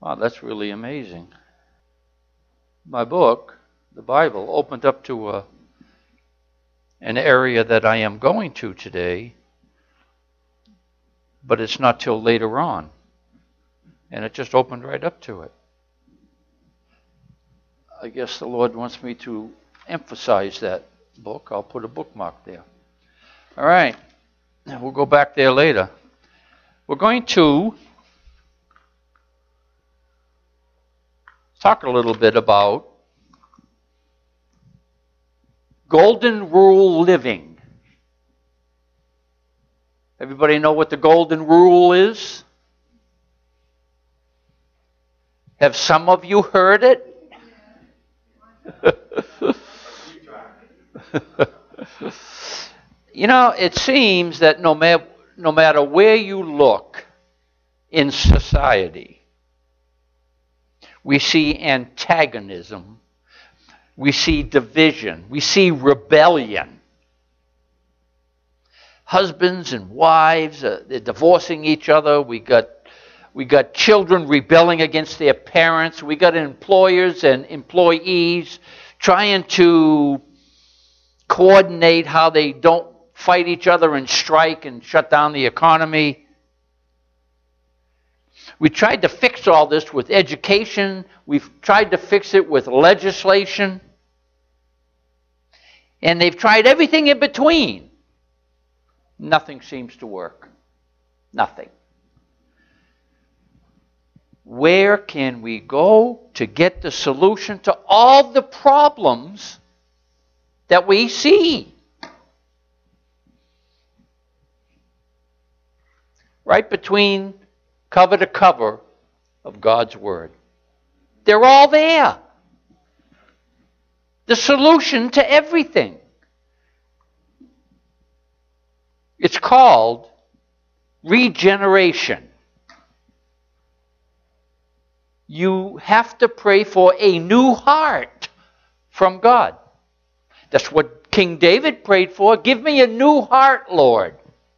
Wow, that's really amazing. My book, the Bible, opened up to an area that I am going to today, but it's not till later on. And it just opened right up to it. I guess the Lord wants me to emphasize that book. I'll put a bookmark there. All right. We'll go back there later. We're going to talk a little bit about golden rule living. Everybody know what the golden rule is? Have some of you heard it? You know, it seems that no matter where you look in society, we see antagonism, we see division, we see rebellion. Husbands and wives, they're divorcing each other. We got children rebelling against their parents. We got employers and employees trying to coordinate how they don't fight each other and strike and shut down the economy. We tried to fix all this with education. We've tried to fix it with legislation. And they've tried everything in between. Nothing seems to work. Nothing. Where can we go to get the solution to all the problems that we see? Right between cover to cover of God's Word. They're all there. The solution to everything. It's called regeneration. You have to pray for a new heart from God. That's what King David prayed for. Give me a new heart, Lord.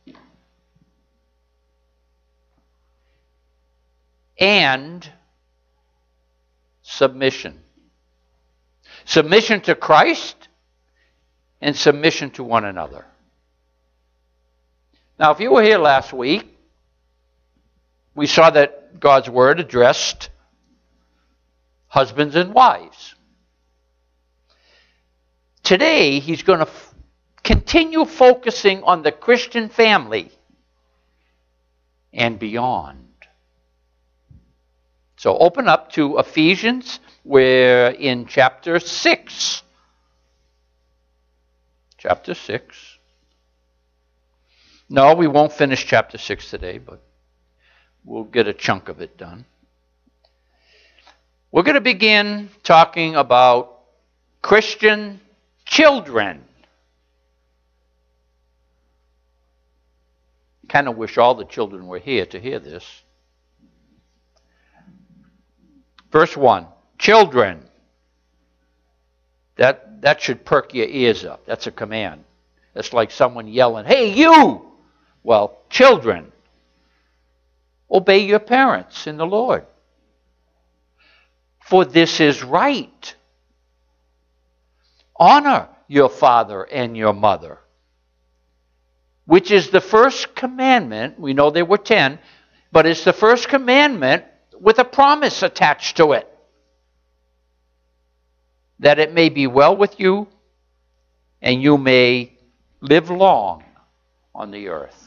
And submission. Submission to Christ and submission to one another. Now, if you were here last week, we saw that God's Word addressed husbands and wives. Today, he's going to continue focusing on the Christian family and beyond. So open up to Ephesians. We're in chapter 6. Chapter 6. No, we won't finish chapter 6 today, but we'll get a chunk of it done. We're going to begin talking about Christian children. Kind of wish all the children were here to hear this. Verse 1, children. That should perk your ears up. That's a command. It's like someone yelling, "Hey, you!" Well, children, obey your parents in the Lord. For this is right. Honor your father and your mother, which is the first commandment. We know there were 10, but it's the first commandment with a promise attached to it, that it may be well with you and you may live long on the earth.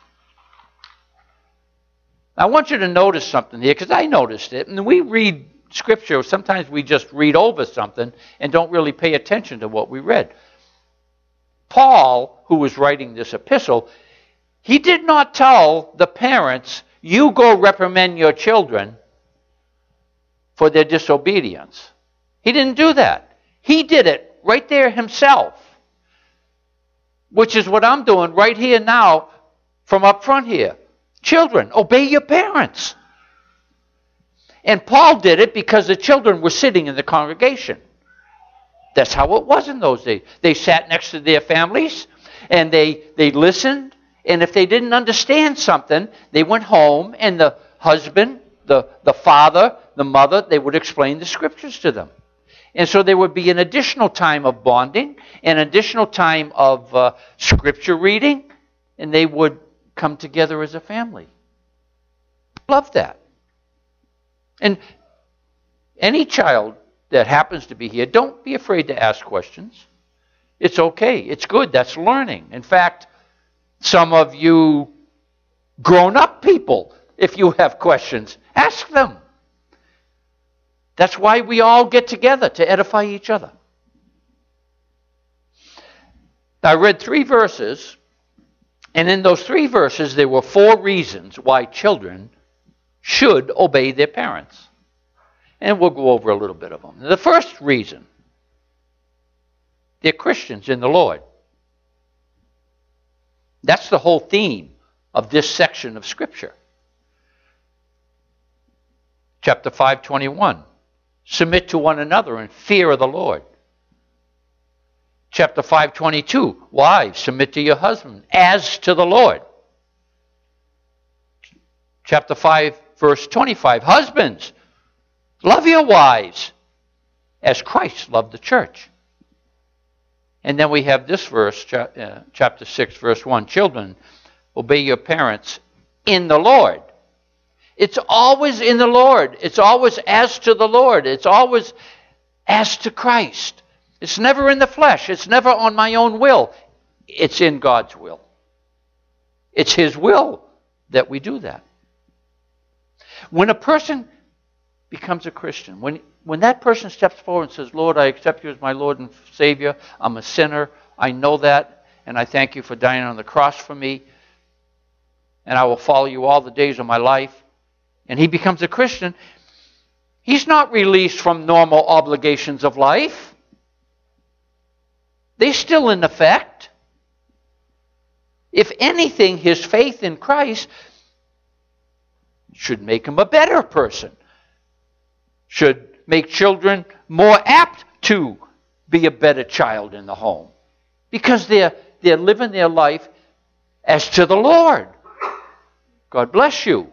I want you to notice something here, because I noticed it. And we read Scripture, sometimes we just read over something and don't really pay attention to what we read. Paul, who was writing this epistle, he did not tell the parents, "You go reprimand your children for their disobedience." He didn't do that. He did it right there himself, which is what I'm doing right here now from up front here. Children, obey your parents. And Paul did it because the children were sitting in the congregation. That's how it was in those days. They sat next to their families and they listened. And if they didn't understand something, they went home and the husband the father, the mother, they would explain the scriptures to them. And so there would be an additional time of bonding, an additional time of scripture reading, and they would come together as a family. Love that. And any child that happens to be here, don't be afraid to ask questions. It's okay. It's good. That's learning. In fact, some of you grown-up people, if you have questions, ask them. That's why we all get together, to edify each other. I read 3 verses, and in those 3 verses there were 4 reasons why children should obey their parents. And we'll go over a little bit of them. The first reason, they're Christians in the Lord. That's the whole theme of this section of Scripture. Chapter 5:21. Submit to one another in fear of the Lord. Chapter 5:22. Wives, submit to your husband as to the Lord. Chapter 5, verse 25. Husbands, love your wives as Christ loved the church. And then we have this verse, chapter 6, verse 1. Children, obey your parents in the Lord. It's always in the Lord. It's always as to the Lord. It's always as to Christ. It's never in the flesh. It's never on my own will. It's in God's will. It's His will that we do that. When a person becomes a Christian, when that person steps forward and says, Lord, I accept you as my Lord and Savior, I'm a sinner, I know that, and I thank you for dying on the cross for me, and I will follow you all the days of my life, and he becomes a Christian, he's not released from normal obligations of life. They're still in effect. If anything, his faith in Christ should make him a better person, should make children more apt to be a better child in the home, because they're living their life as to the Lord. God bless you.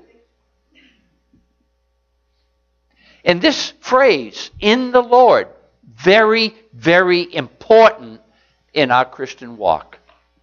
And this phrase, in the Lord, very, very important in our Christian walk.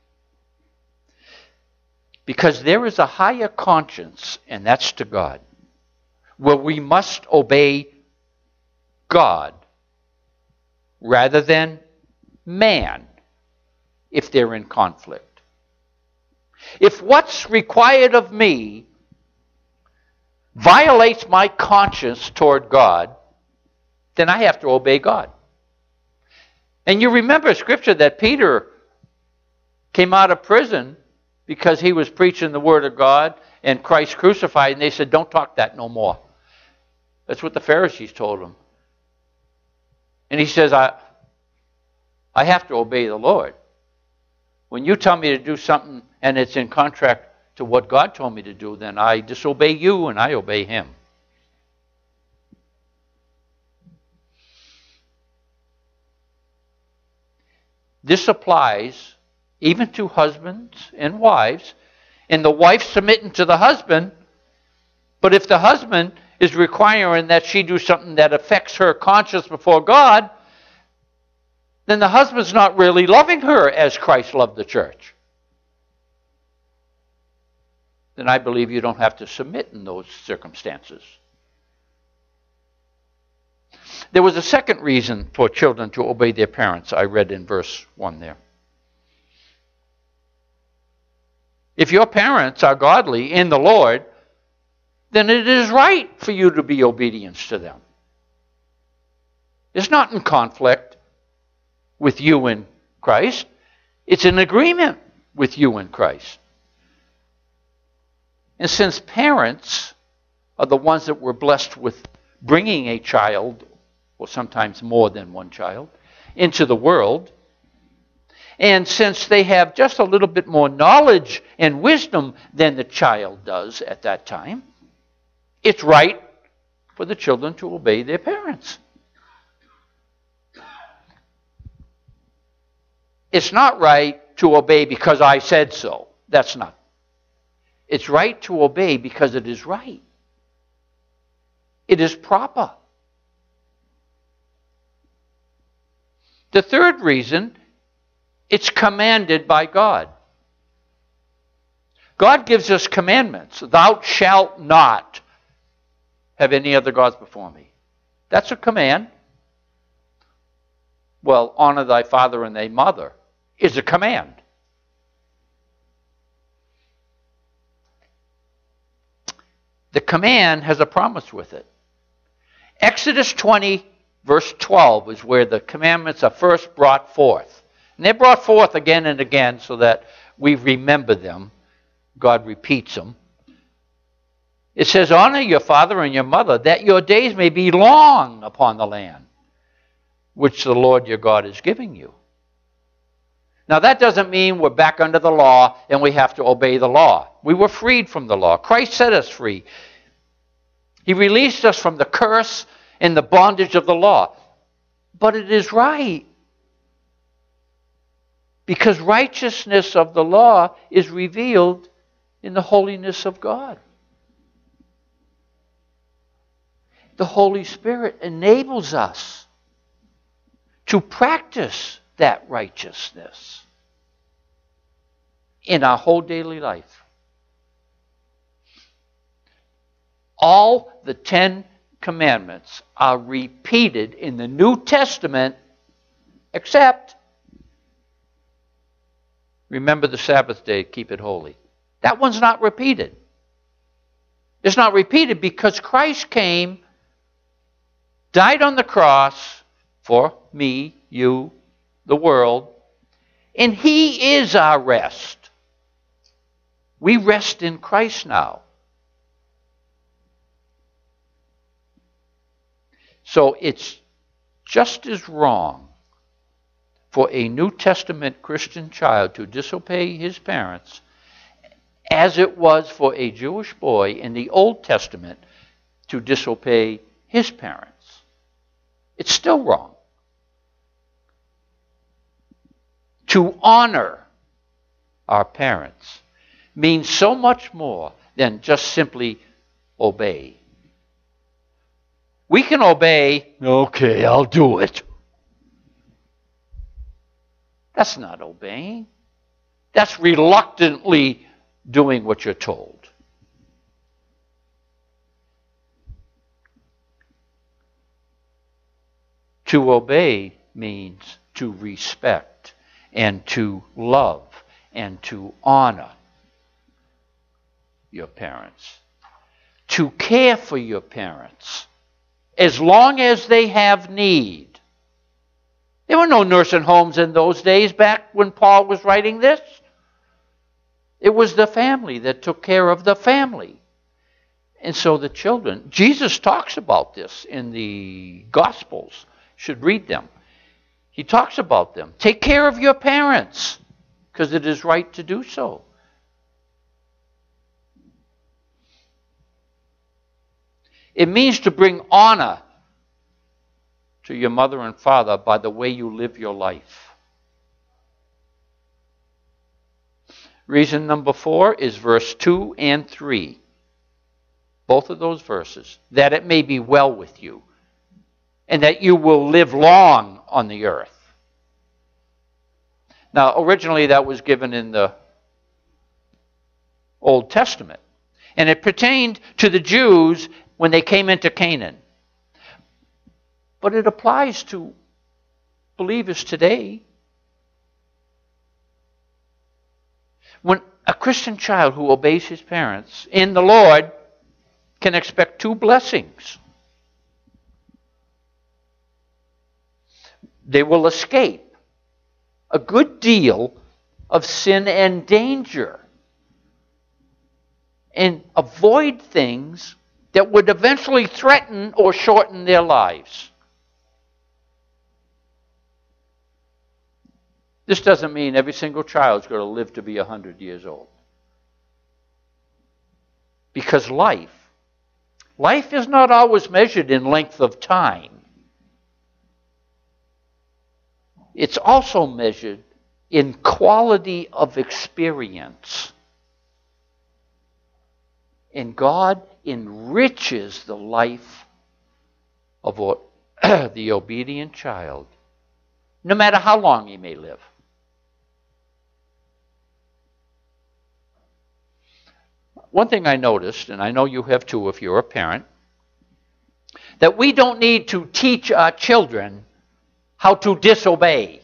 Because there is a higher conscience, and that's to God, where we must obey God rather than man if they're in conflict. If what's required of me violates my conscience toward God, then I have to obey God. And you remember Scripture that Peter came out of prison because he was preaching the Word of God and Christ crucified, and they said, don't talk that no more. That's what the Pharisees told him. And he says, I have to obey the Lord. When you tell me to do something and it's in contract to what God told me to do, then I disobey you and I obey Him. This applies even to husbands and wives, and the wife submitting to the husband, but if the husband is requiring that she do something that affects her conscience before God, then the husband's not really loving her as Christ loved the church. Then I believe you don't have to submit in those circumstances. There was a second reason for children to obey their parents, I read in verse 1 there. If your parents are godly in the Lord, then it is right for you to be obedient to them. It's not in conflict with you and Christ. It's in agreement with you and Christ. And since parents are the ones that were blessed with bringing a child, or sometimes more than one child, into the world, and since they have just a little bit more knowledge and wisdom than the child does at that time, it's right for the children to obey their parents. It's not right to obey because I said so. That's not. It's right to obey because it is right. It is proper. The third reason, it's commanded by God. God gives us commandments. Thou shalt not have any other gods before me. That's a command. Well, honor thy father and thy mother is a command. The command has a promise with it. Exodus 20, verse 12 is where the commandments are first brought forth. And they're brought forth again and again so that we remember them. God repeats them. It says, honor your father and your mother, that your days may be long upon the land, which the Lord your God is giving you. Now that doesn't mean we're back under the law and we have to obey the law. We were freed from the law. Christ set us free. He released us from the curse and the bondage of the law. But it is right. Because righteousness of the law is revealed in the holiness of God. The Holy Spirit enables us to practice that righteousness in our whole daily life. All the 10 commandments are repeated in the New Testament, except, remember the Sabbath day, keep it holy. That one's not repeated. It's not repeated because Christ came, died on the cross for me, you, the world, and He is our rest. We rest in Christ now. So it's just as wrong for a New Testament Christian child to disobey his parents as it was for a Jewish boy in the Old Testament to disobey his parents. It's still wrong. To honor our parents means so much more than just simply obey. We can obey, okay, I'll do it. That's not obeying. That's reluctantly doing what you're told. To obey means to respect and to love and to honor your parents. To care for your parents as long as they have need. There were no nursing homes in those days back when Paul was writing this. It was the family that took care of the family. And so the children, Jesus talks about this in the Gospels. You should read them. He talks about them. Take care of your parents, because it is right to do so. It means to bring honor to your mother and father by the way you live your life. Reason number 4 is verse 2 and 3. Both of those verses. That it may be well with you, and that you will live long on the earth. Now, originally that was given in the Old Testament. And it pertained to the Jews when they came into Canaan. But it applies to believers today. When a Christian child who obeys his parents in the Lord can expect 2 blessings. They will escape a good deal of sin and danger and avoid things that would eventually threaten or shorten their lives. This doesn't mean every single child is going to live to be 100 years old. Because life is not always measured in length of time. It's also measured in quality of experience. And God enriches the life of the obedient child, no matter how long he may live. One thing I noticed, and I know you have too if you're a parent, that we don't need to teach our children how to disobey.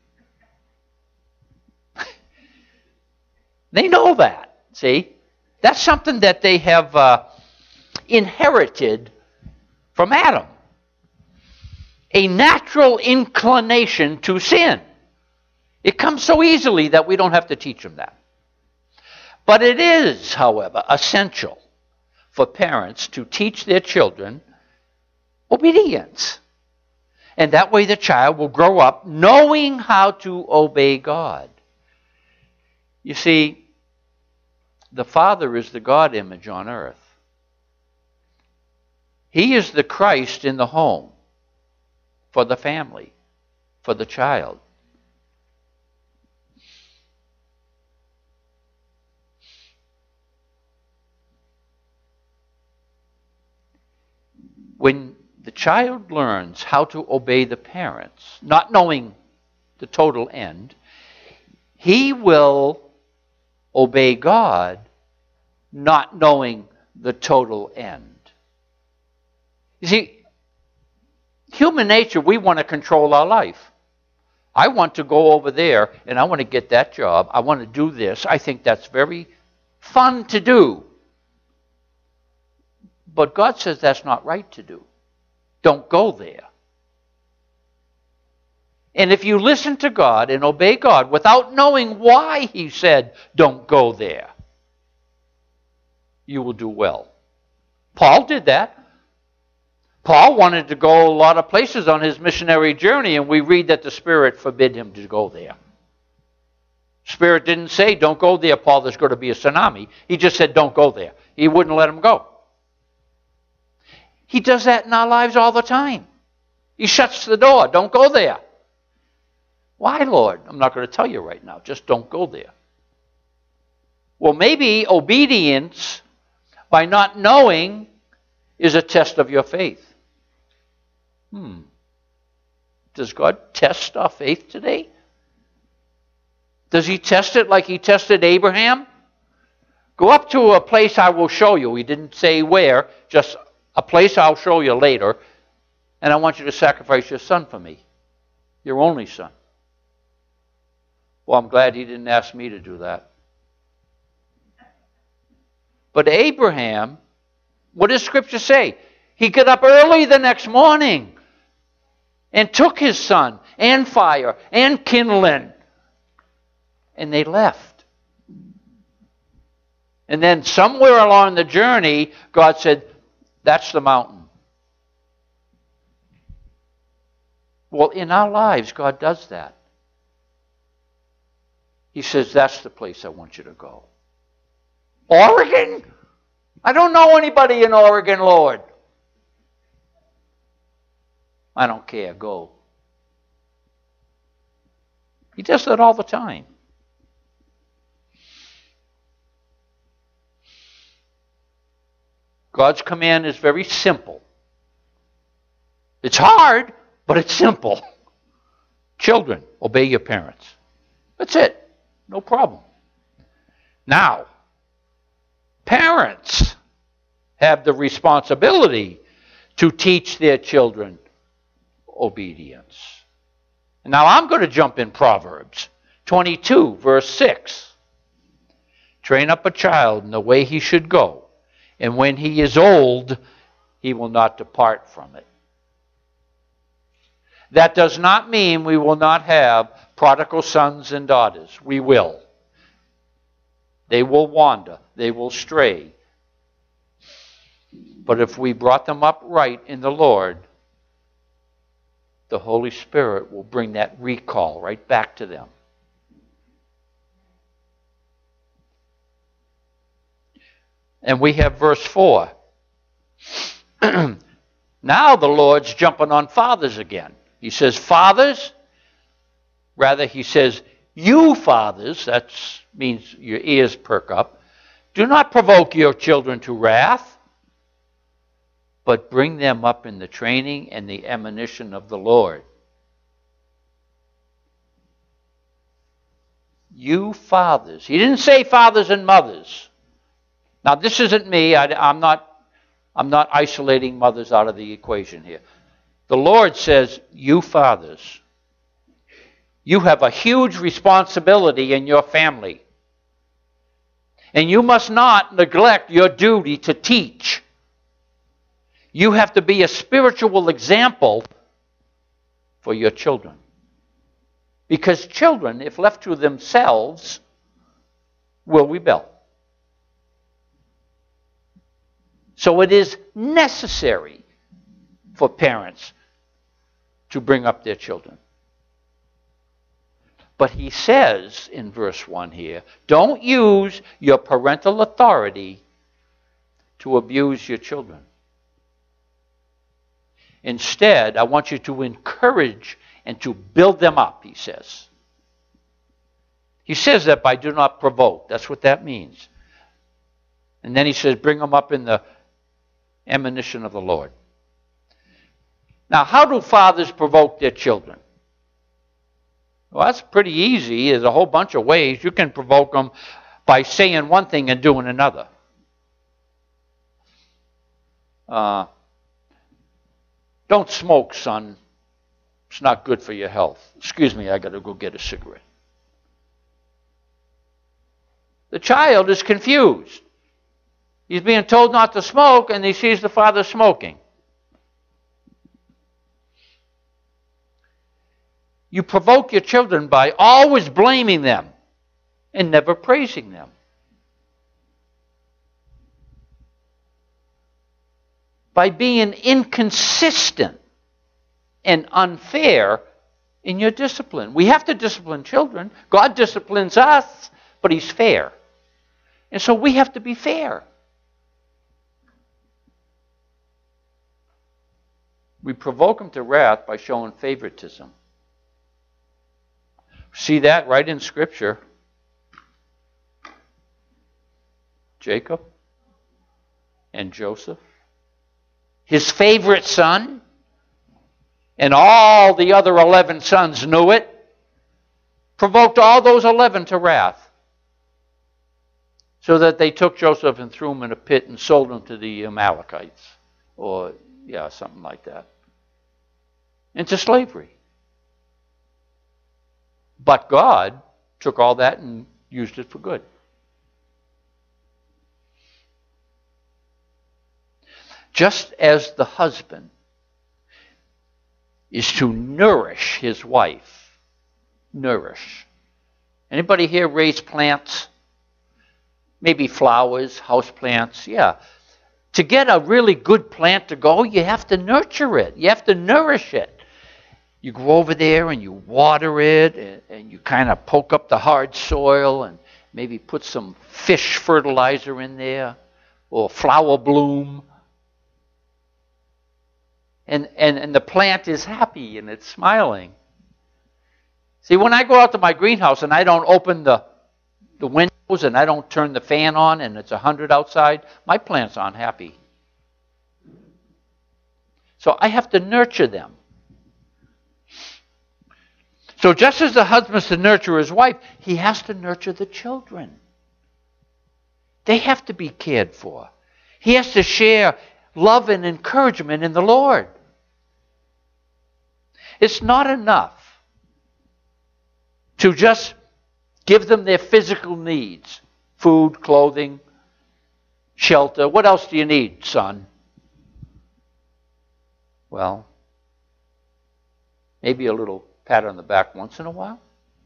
They know that, see? That's something that they have inherited from Adam. A natural inclination to sin. It comes so easily that we don't have to teach them that. But it is, however, essential for parents to teach their children obedience. And that way the child will grow up knowing how to obey God. You see, the Father is the God image on earth. He is the Christ in the home, for the family, for the child. When the child learns how to obey the parents, not knowing the total end, he will obey God, not knowing the total end. You see, human nature, we want to control our life. I want to go over there and I want to get that job. I want to do this. I think that's very fun to do. But God says that's not right to do. Don't go there. And if you listen to God and obey God without knowing why He said don't go there, you will do well. Paul did that. Paul wanted to go a lot of places on his missionary journey, and we read that the Spirit forbid him to go there. Spirit didn't say, don't go there, Paul, there's going to be a tsunami. He just said, don't go there. He wouldn't let him go. He does that in our lives all the time. He shuts the door. Don't go there. Why, Lord? I'm not going to tell you right now. Just don't go there. Well, maybe obedience by not knowing is a test of your faith. Does God test our faith today? Does He test it like He tested Abraham? Go up to a place I will show you. He didn't say where, just a place I'll show you later, and I want you to sacrifice your son for me, your only son. Well, I'm glad He didn't ask me to do that. But Abraham, what does Scripture say? He got up early the next morning and took his son and fire and kindling, and they left. And then somewhere along the journey, God said, that's the mountain. Well, in our lives, God does that. He says, that's the place I want you to go. Oregon? I don't know anybody in Oregon, Lord. I don't care, go. He does that all the time. God's command is very simple. It's hard, but it's simple. Children, obey your parents. That's it. No problem. Now, parents have the responsibility to teach their children obedience. Now I'm going to jump in Proverbs 22, verse 6. Train up a child in the way he should go, and when he is old, he will not depart from it. That does not mean we will not have prodigal sons and daughters. We will. They will wander. They will stray. But if we brought them up right in the Lord, the Holy Spirit will bring that recall right back to them. And we have verse 4. Now the Lord's jumping on fathers again. He says, fathers, rather he says, you fathers, that means your ears perk up, do not provoke your children to wrath, but bring them up in the training and the admonition of the Lord. You fathers. He didn't say fathers and mothers. Now, this isn't me. I'm not isolating mothers out of the equation here. The Lord says, you fathers, you have a huge responsibility in your family. And you must not neglect your duty to teach. You have to be a spiritual example for your children. Because children, if left to themselves, will rebel. So it is necessary for parents to bring up their children. But he says in verse 1 here, don't use your parental authority to abuse your children. Instead, I want you to encourage and to build them up, he says. He says that by do not provoke. That's what that means. And then he says, bring them up in the admonition of the Lord. Now, how do fathers provoke their children? Well, that's pretty easy. There's a whole bunch of ways. You can provoke them by saying one thing and doing another. Don't smoke, son. It's not good for your health. Excuse me, I got to go get a cigarette. The child is confused. He's being told not to smoke, and he sees the father smoking. You provoke your children by always blaming them and never praising them. By being inconsistent and unfair in your discipline. We have to discipline children. God disciplines us, but He's fair. And so we have to be fair. We provoke them to wrath by showing favoritism. See that right in Scripture. Jacob and Joseph. His favorite son, and all the other 11 sons knew it, provoked all those 11 to wrath. So that they took Joseph and threw him in a pit and sold him to the Amalekites. Or, something like that. Into slavery. But God took all that and used it for good. Just as the husband is to nourish his wife. Nourish. Anybody here raise plants? Maybe flowers, house plants? Yeah. To get a really good plant to go, you have to nurture it. You have to nourish it. You go over there and you water it, and you kind of poke up the hard soil and maybe put some fish fertilizer in there or flower bloom. And the plant is happy and it's smiling. See, when I go out to my greenhouse and I don't open the windows and I don't turn the fan on and it's 100 outside, my plants aren't happy. So I have to nurture them. So just as the husband's to nurture his wife, he has to nurture the children. They have to be cared for. He has to share love and encouragement in the Lord. It's not enough to just give them their physical needs. Food, clothing, shelter. What else do you need, son? Well, maybe a little pat on the back once in a while.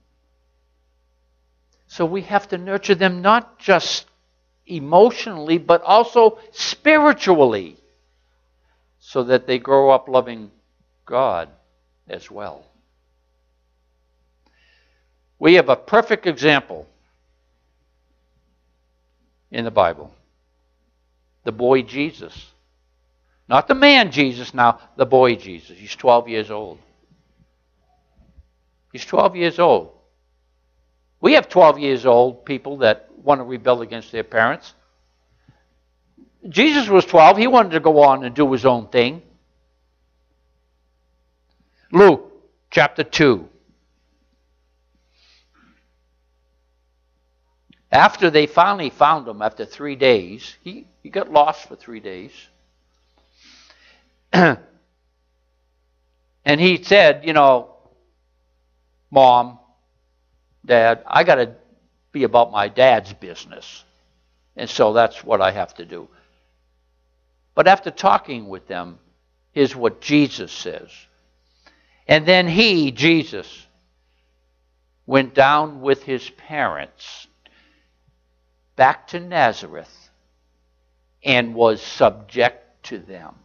So we have to nurture them not just emotionally, but also spiritually, so that they grow up loving God as well. We have a perfect example in the Bible. The boy Jesus. Not the man Jesus now, the boy Jesus. He's 12 years old. He's 12 years old. We have 12 years old people that want to rebel against their parents. Jesus was 12. He wanted to go on and do his own thing. Luke chapter 2. After they finally found him after 3 days, he got lost for 3 days. And he said, Mom, Dad, I got to be about my dad's business. And so that's what I have to do. But after talking with them, here's what Jesus says. And then he, Jesus, went down with his parents back to Nazareth and was subject to them.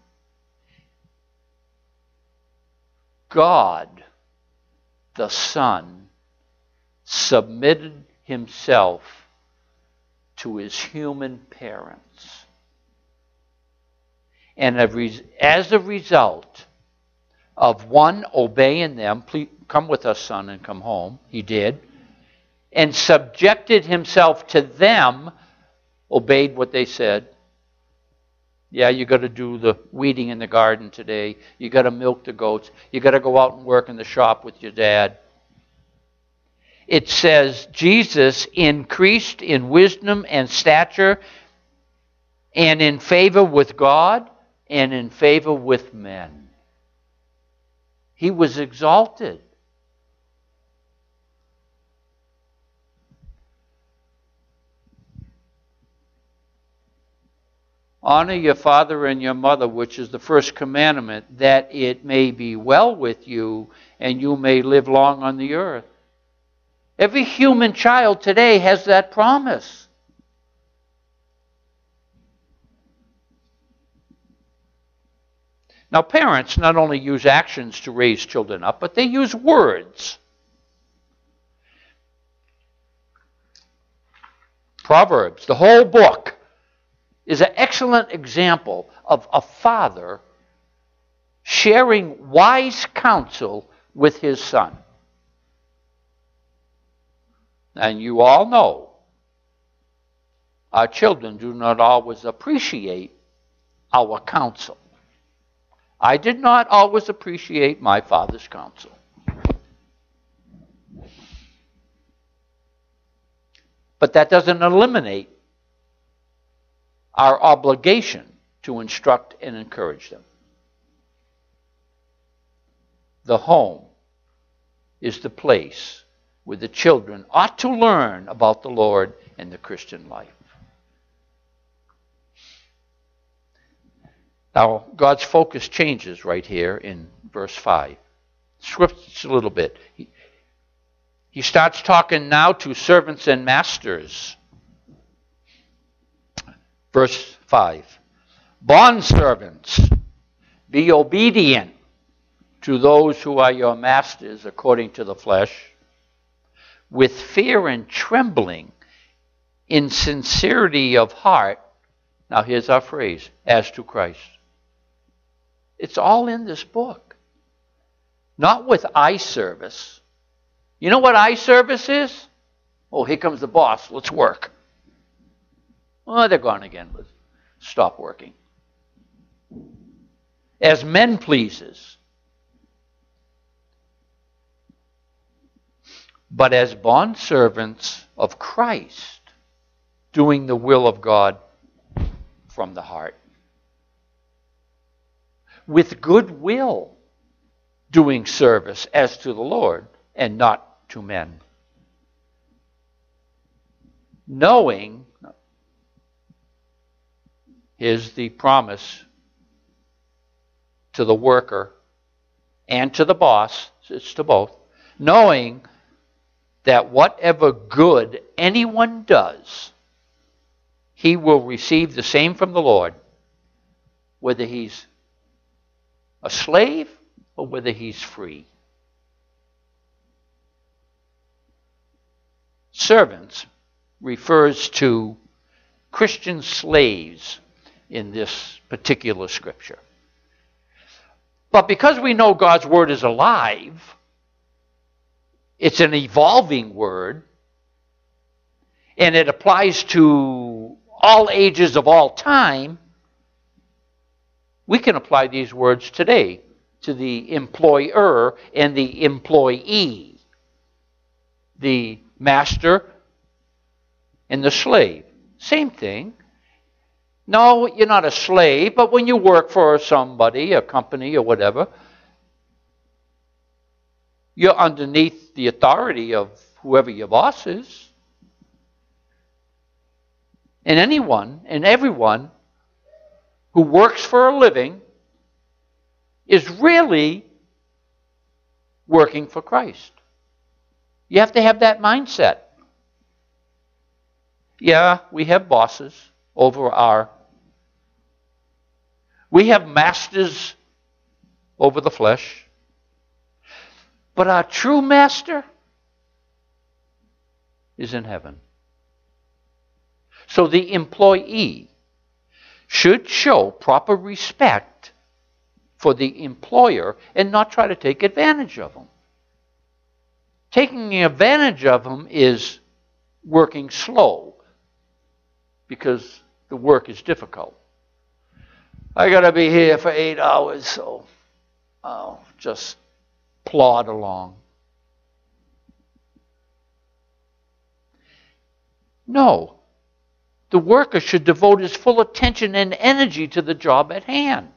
God, the Son, submitted himself to his human parents. And as a result of one, obeying them, please come with us, son, and come home. He did. And subjected himself to them, obeyed what they said. Yeah, you got to do the weeding in the garden today. You got to milk the goats. You got to go out and work in the shop with your dad. It says Jesus increased in wisdom and stature and in favor with God and in favor with men. He was exalted. Honor your father and your mother, which is the first commandment, that it may be well with you and you may live long on the earth. Every human child today has that promise. Now, parents not only use actions to raise children up, but they use words. Proverbs, the whole book, is an excellent example of a father sharing wise counsel with his son. And you all know our children do not always appreciate our counsel. I did not always appreciate my father's counsel. But that doesn't eliminate our obligation to instruct and encourage them. The home is the place where the children ought to learn about the Lord and the Christian life. Now, God's focus changes right here in verse 5. Swifts a little bit. He starts talking now to servants and masters. Verse 5. Bondservants, be obedient to those who are your masters according to the flesh, with fear and trembling, in sincerity of heart. Now here's our phrase, as to Christ. It's all in this book. Not with eye service. You know what eye service is? Oh, here comes the boss. Let's work. Oh, they're gone again. Let's stop working. As men pleasers, but as bondservants of Christ, doing the will of God from the heart. With good will, doing service as to the Lord and not to men. Knowing, here's the promise to the worker and to the boss, it's to both, knowing that whatever good anyone does, he will receive the same from the Lord, whether he's a slave or whether he's free. Servants refers to Christian slaves in this particular scripture. But because we know God's word is alive, it's an evolving word, and it applies to all ages of all time, We can apply these words today to the employer and the employee, the master and the slave. Same thing. No, you're not a slave, but when you work for somebody, a company or whatever, you're underneath the authority of whoever your boss is. And anyone and everyone who works for a living is really working for Christ. You have to have that mindset. Yeah, we have bosses we have masters over the flesh. But our true master is in heaven. So the employee should show proper respect for the employer and not try to take advantage of him. Taking advantage of him is working slow because the work is difficult. I got to be here for 8 hours, so I'll just plod along. No. The worker should devote his full attention and energy to the job at hand.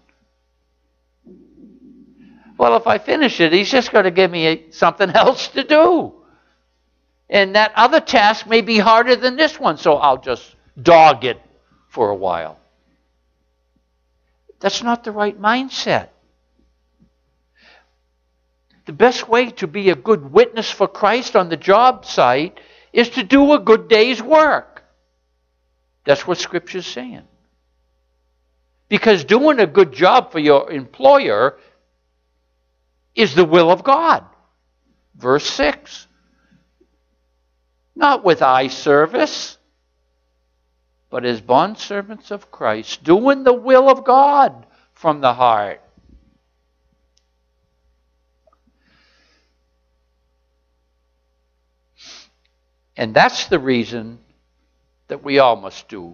Well, if I finish it, he's just going to give me something else to do. And that other task may be harder than this one, so I'll just dog it for a while. That's not the right mindset. The best way to be a good witness for Christ on the job site is to do a good day's work. That's what Scripture's saying. Because doing a good job for your employer is the will of God. Verse 6. Not with eye service, but as bondservants of Christ, doing the will of God from the heart. And that's the reason that we all must do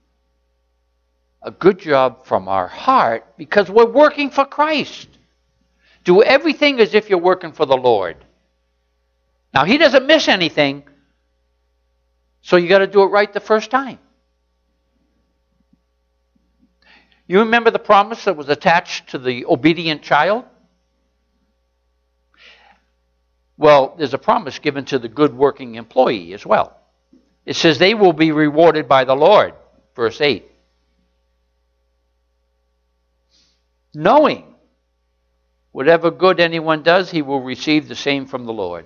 a good job from our heart, because we're working for Christ. Do everything as if you're working for the Lord. Now, He doesn't miss anything, so you got to do it right the first time. You remember the promise that was attached to the obedient child? Well, there's a promise given to the good working employee as well. It says they will be rewarded by the Lord, verse 8. Knowing whatever good anyone does, he will receive the same from the Lord.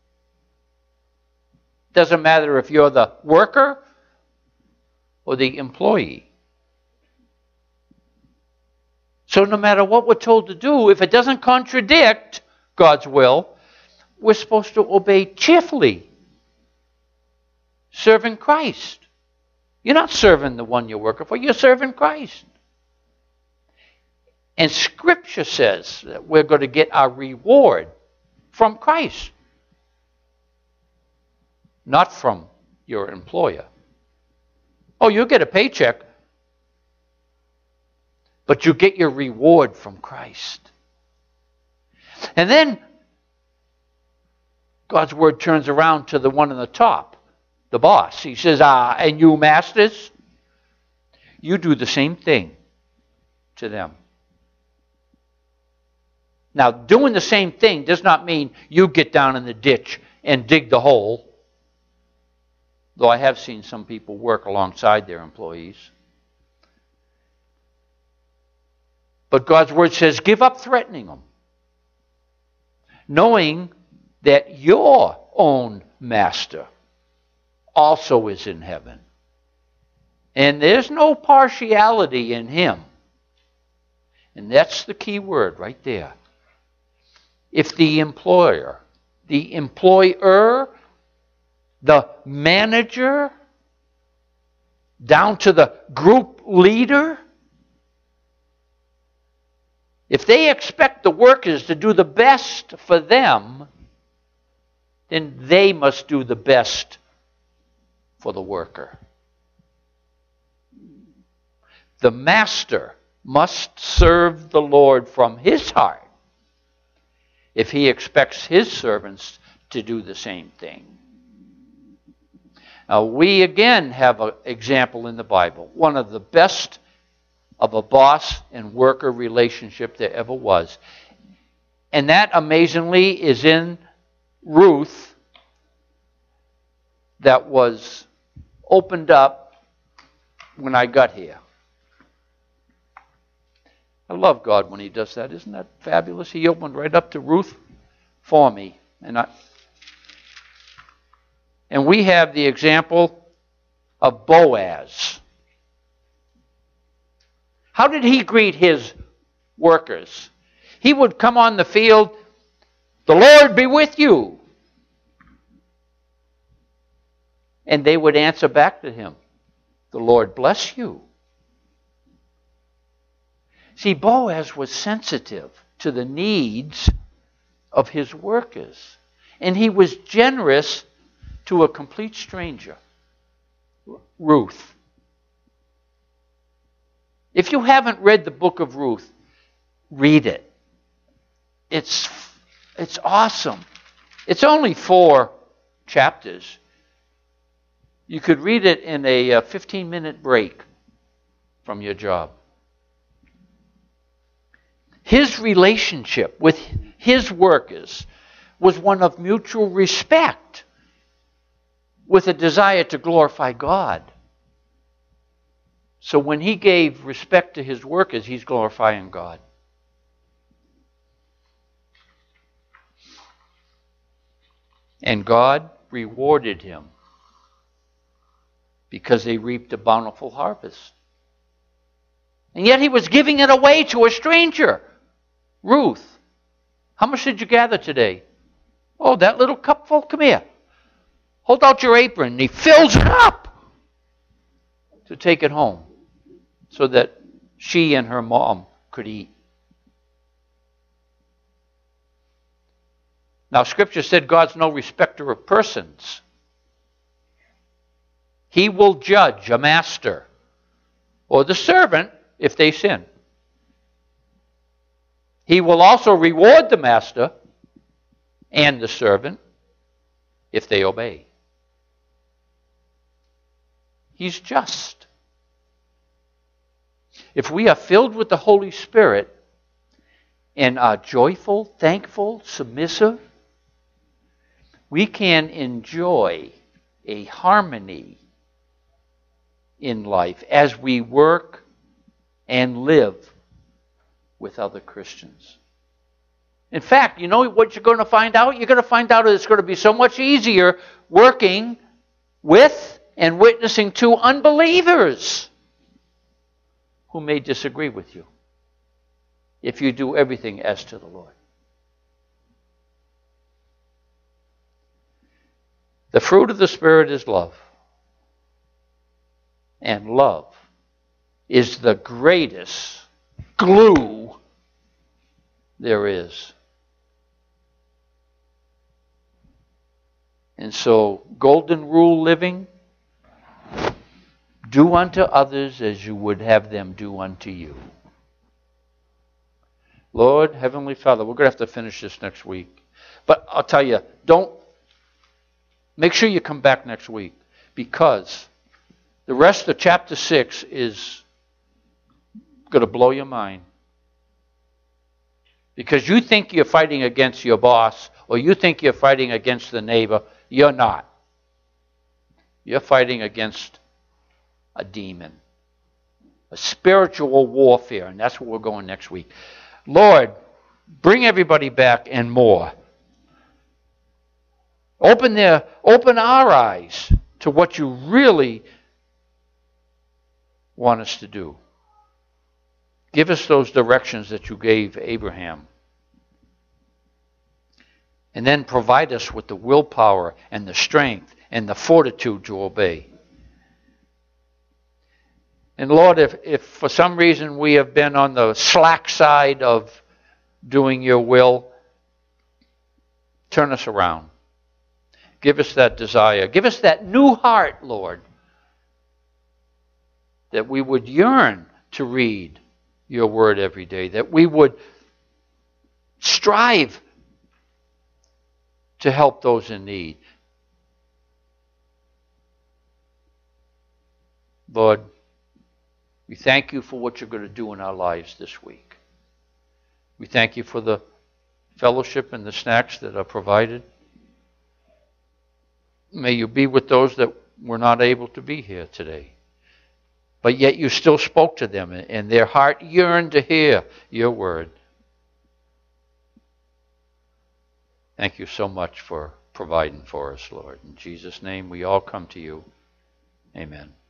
Doesn't matter if you're the worker or the employee. So no matter what we're told to do, if it doesn't contradict God's will, we're supposed to obey cheerfully, serving Christ. You're not serving the one you're working for, you're serving Christ. And Scripture says that we're going to get our reward from Christ, not from your employer. Oh, you'll get a paycheck, but you get your reward from Christ. And then God's word turns around to the one on the top, the boss. He says, and you masters, you do the same thing to them. Now, doing the same thing does not mean you get down in the ditch and dig the hole, though I have seen some people work alongside their employees. But God's word says, give up threatening them, knowing that your own master also is in heaven. And there's no partiality in him. And that's the key word right there. If the employer, the employer, the manager, down to the group leader, if they expect the workers to do the best for them, then they must do the best for the worker. The master must serve the Lord from his heart if he expects his servants to do the same thing. Now, we again have an example in the Bible, one of the best of a boss and worker relationship there ever was. And that, amazingly, is in Ruth, that was opened up when I got here. I love God when he does that. Isn't that fabulous? He opened right up to Ruth for me. And we have the example of Boaz. How did he greet his workers? He would come on the field, "The Lord be with you." And they would answer back to him, "The Lord bless you." See, Boaz was sensitive to the needs of his workers. And he was generous to a complete stranger, Ruth. If you haven't read the book of Ruth, read it. It's awesome. It's only 4 chapters. You could read it in a 15-minute break from your job. His relationship with his workers was one of mutual respect with a desire to glorify God. So when he gave respect to his workers, he's glorifying God. And God rewarded him because they reaped a bountiful harvest. And yet he was giving it away to a stranger. Ruth, how much did you gather today? "Oh, that little cupful? Come here. Hold out your apron." And he fills it up to take it home so that she and her mom could eat. Now, Scripture said God's no respecter of persons. He will judge a master or the servant if they sin. He will also reward the master and the servant if they obey. He's just. If we are filled with the Holy Spirit and are joyful, thankful, submissive, we can enjoy a harmony in life as we work and live with other Christians. In fact, you know what you're going to find out? You're going to find out that it's going to be so much easier working with and witnessing to unbelievers who may disagree with you if you do everything as to the Lord. The fruit of the Spirit is love. And love is the greatest glue there is. And so, golden rule living, do unto others as you would have them do unto you. Lord, Heavenly Father, we're going to have to finish this next week. But I'll tell you, make sure you come back next week, because the rest of chapter 6 is going to blow your mind. Because you think you're fighting against your boss, or you think you're fighting against the neighbor. You're not. You're fighting against a demon. A spiritual warfare, and that's where we're going next week. Lord, bring everybody back and more. Open our eyes to what you really want us to do. Give us those directions that you gave Abraham. And then provide us with the willpower and the strength and the fortitude to obey. And Lord, if for some reason we have been on the slack side of doing your will, turn us around. Give us that desire. Give us that new heart, Lord, that we would yearn to read your word every day, that we would strive to help those in need. Lord, we thank you for what you're going to do in our lives this week. We thank you for the fellowship and the snacks that are provided. May you be with those that were not able to be here today. But yet you still spoke to them, and their heart yearned to hear your word. Thank you so much for providing for us, Lord. In Jesus' name, we all come to you. Amen.